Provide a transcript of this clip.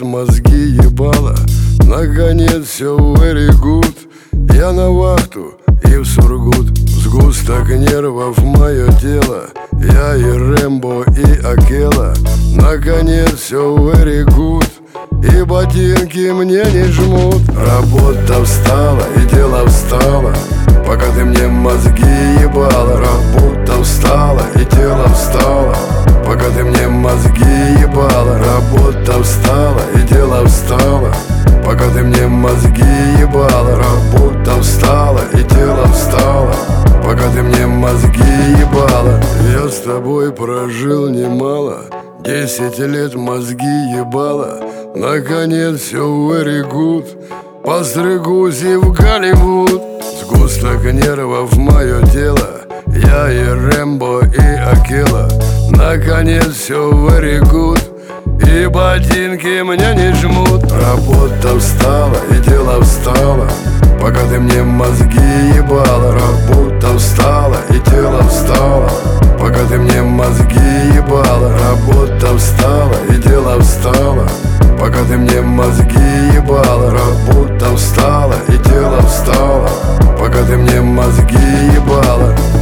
мозги ебала. Наконец все very good. Я на вахту и в Сургут. Сгусток нервов мое тело. Я и Рэмбо, и Акела. Наконец все very good. И ботинки мне не жмут. Работа встала и дело встало, пока ты мне мозги ебала. Работа встала и тело встало, пока ты мне мозги ебала. Работа встала и дело встало, пока ты мне мозги ебала. Работа встала и тело встало, пока ты мне мозги ебала. Я с тобой прожил немало, 10 лет мозги ебала. Наконец все very good. Постригусь и в Голливуд. Сгусток нервов мое тело. Я и Рэмбо, и Акела. Наконец все very good. И ботинки мне не жмут. Работа встала и дело встало, пока ты мне мозги ебала. Работа встала и тело встало, пока ты мне мозги ебала. Работа встала и дело встало, пока ты мне мозги ебала. Работа встала и тело встало, пока ты мне мозги ебала.